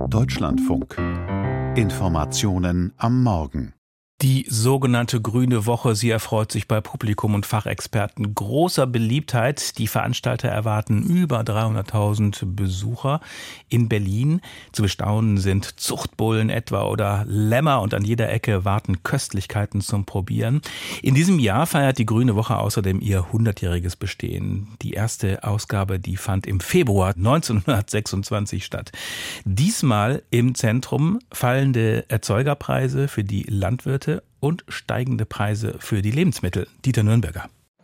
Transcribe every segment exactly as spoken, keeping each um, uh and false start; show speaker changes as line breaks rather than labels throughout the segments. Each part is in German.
Deutschlandfunk. Informationen am Morgen.
Die sogenannte Grüne Woche, sie erfreut sich bei Publikum und Fachexperten großer Beliebtheit. Die Veranstalter erwarten über dreihunderttausend Besucher in Berlin. Zu bestaunen sind Zuchtbullen etwa oder Lämmer und an jeder Ecke warten Köstlichkeiten zum Probieren. In diesem Jahr feiert die Grüne Woche außerdem ihr hundertjähriges Bestehen. Die erste Ausgabe, die fand im Februar neunzehnhundertsechsundzwanzig statt. Diesmal im Zentrum fallende Erzeugerpreise für die Landwirte und steigende Preise für die Lebensmittel. Dieter Nürnberger.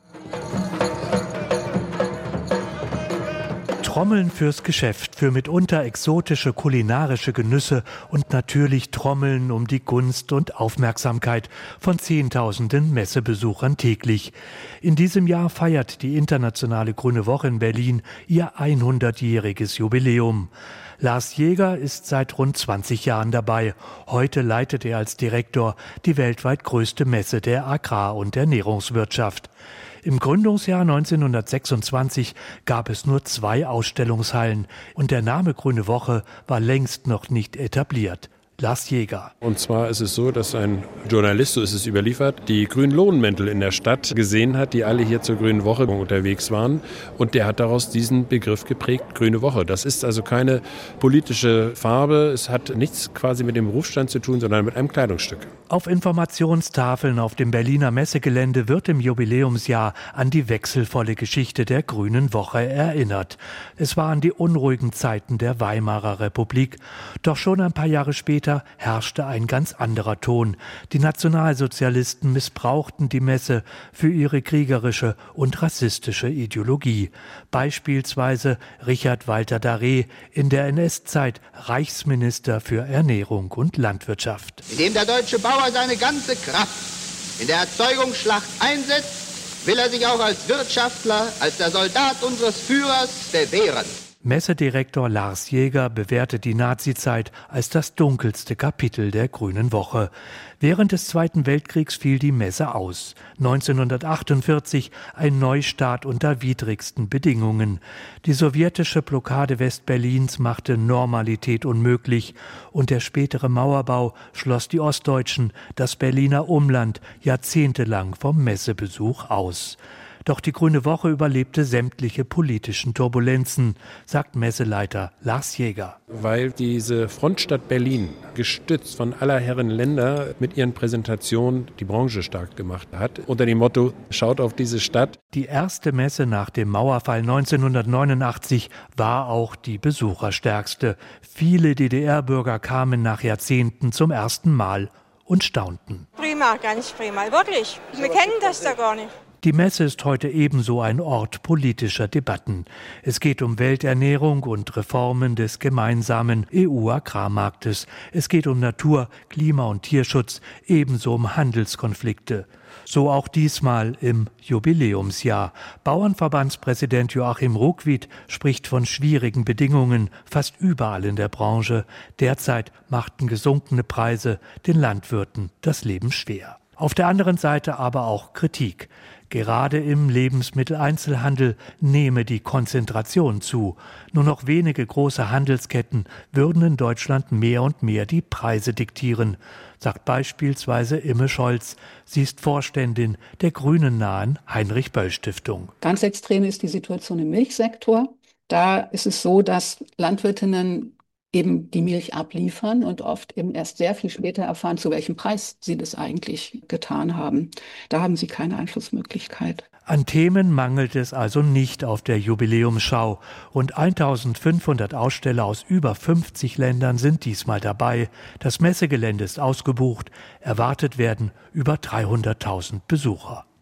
Trommeln fürs Geschäft, für mitunter exotische kulinarische Genüsse und natürlich Trommeln um die Gunst und Aufmerksamkeit von Zehntausenden Messebesuchern täglich. In diesem Jahr feiert die internationale Grüne Woche in Berlin ihr hundertjähriges Jubiläum. Lars Jäger ist seit rund zwanzig Jahren dabei. Heute leitet er als Direktor die weltweit größte Messe der Agrar- und Ernährungswirtschaft. Im Gründungsjahr neunzehnhundertsechsundzwanzig gab es nur zwei Ausstellungshallen und der Name Grüne Woche war längst noch nicht etabliert. Lars Jäger.
Und zwar ist es so, dass ein Journalist, so ist es überliefert, die grünen Lohnmäntel in der Stadt gesehen hat, die alle hier zur Grünen Woche unterwegs waren. Und der hat daraus diesen Begriff geprägt, Grüne Woche. Das ist also keine politische Farbe. Es hat nichts quasi mit dem Berufsstand zu tun, sondern mit einem Kleidungsstück.
Auf Informationstafeln auf dem Berliner Messegelände wird im Jubiläumsjahr an die wechselvolle Geschichte der Grünen Woche erinnert. Es waren die unruhigen Zeiten der Weimarer Republik. Doch schon ein paar Jahre später herrschte ein ganz anderer Ton. Die Nationalsozialisten missbrauchten die Messe für ihre kriegerische und rassistische Ideologie. Beispielsweise Richard Walter Darré, in der N S-Zeit Reichsminister für Ernährung und Landwirtschaft.
Indem der deutsche Bauer seine ganze Kraft in der Erzeugungsschlacht einsetzt, will er sich auch als Wirtschaftler, als der Soldat unseres Führers bewähren.
Messedirektor Lars Jäger bewertet die Nazizeit als das dunkelste Kapitel der Grünen Woche. Während des Zweiten Weltkriegs fiel die Messe aus. neunzehnhundertachtundvierzig ein Neustart unter widrigsten Bedingungen. Die sowjetische Blockade Westberlins machte Normalität unmöglich und der spätere Mauerbau schloss die Ostdeutschen, das Berliner Umland, jahrzehntelang vom Messebesuch aus. Doch die Grüne Woche überlebte sämtliche politischen Turbulenzen, sagt Messeleiter Lars Jäger.
Weil diese Frontstadt Berlin, gestützt von aller Herren Länder, mit ihren Präsentationen die Branche stark gemacht hat. Unter dem Motto, schaut auf diese Stadt.
Die erste Messe nach dem Mauerfall neunzehnhundertneunundachtzig war auch die besucherstärkste. Viele D D R-Bürger kamen nach Jahrzehnten zum ersten Mal und staunten.
Prima, ganz prima, wirklich. Wir kennen das da gar nicht.
Die Messe ist heute ebenso ein Ort politischer Debatten. Es geht um Welternährung und Reformen des gemeinsamen E U-Agrarmarktes. Es geht um Natur, Klima- und Tierschutz, ebenso um Handelskonflikte. So auch diesmal im Jubiläumsjahr. Bauernverbandspräsident Joachim Ruckwied spricht von schwierigen Bedingungen fast überall in der Branche. Derzeit machten gesunkene Preise den Landwirten das Leben schwer. Auf der anderen Seite aber auch Kritik. Gerade im Lebensmitteleinzelhandel nehme die Konzentration zu. Nur noch wenige große Handelsketten würden in Deutschland mehr und mehr die Preise diktieren, sagt beispielsweise Imme Scholz. Sie ist Vorständin der grünennahen Heinrich-Böll-Stiftung.
Ganz extrem ist die Situation im Milchsektor. Da ist es so, dass Landwirtinnen eben die Milch abliefern und oft eben erst sehr viel später erfahren, zu welchem Preis sie das eigentlich getan haben. Da haben sie keine Einflussmöglichkeit.
An Themen mangelt es also nicht auf der Jubiläumsschau. Rund eintausendfünfhundert Aussteller aus über fünfzig Ländern sind diesmal dabei. Das Messegelände ist ausgebucht. Erwartet werden über dreihunderttausend Besucher.